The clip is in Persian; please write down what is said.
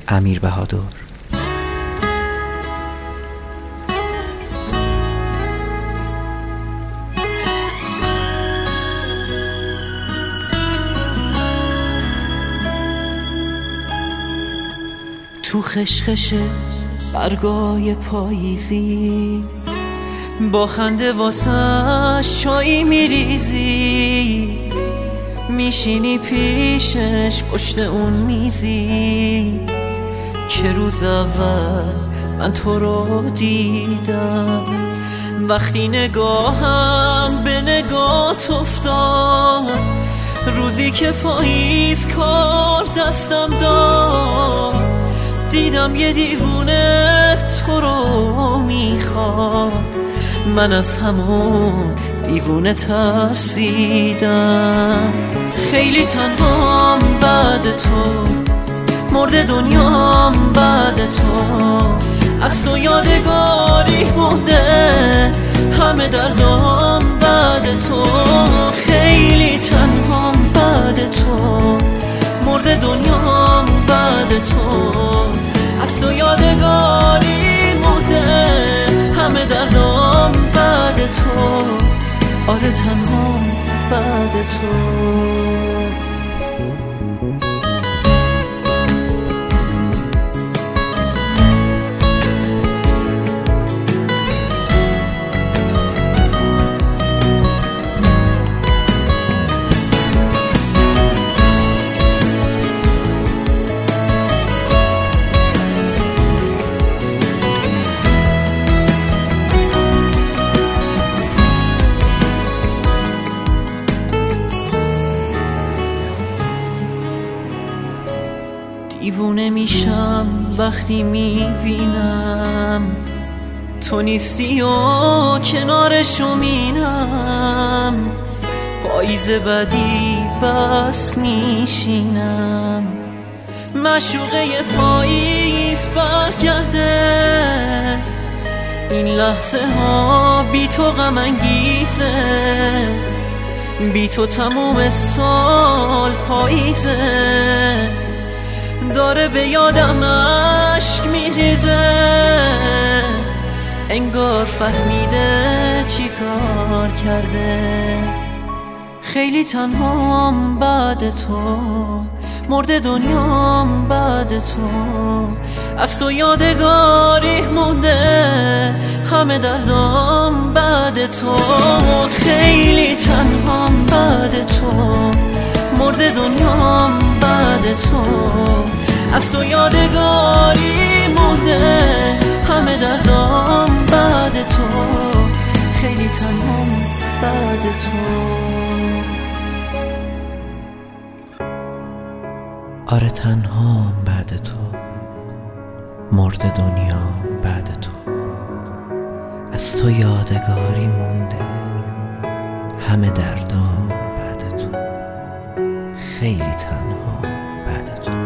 امیر بهادر. تو خشخش برگای پاییزی با خنده واسه چایی میریزی، میشینی پیشش پشت اون میزی که روز اول من تو رو دیدم. وقتی نگاهم به نگات افتاد، روزی که پاییز کار دستم داد، دیدم یه دیوونه تو رو میخواد. من از همون دیوونه ترسیدم. خیلی تنهام بعد تو، مرد دنیام بعد تو، از تو یادگاری مونده همه دردام بعد تو. خیلی تنهام بعد تو، مرد دنیام بعد تو، از تو یادگاری مونده همه دردام بعد تو. آره تنهام بعد تو. دیوونه میشم وقتی میبینم تو نیستی و کنارشو مینم. پاییز بدی بس میشینم، معشوقه پاییز برگرده. این لحظه ها بی تو غم انگیزه، بی تو تموم سال پاییزه. داره به یادم عشق میریزه، انگار فهمیده چی کار کرده. خیلی تنهام بعد تو، مرد دنیام بعد تو، از تو یادگاری مونده همه دردام بعد تو. خیلی تنهام بعد تو، مرد دنیام بعد تو، از تو یادگاری مونده همه دردام بعد تو. خیلی تنهام بعد تو. آره تنهام بعد تو، مرد دنیام بعد تو، از تو یادگاری مونده همه دردام بعد تو. خیلی تنها بعد تو.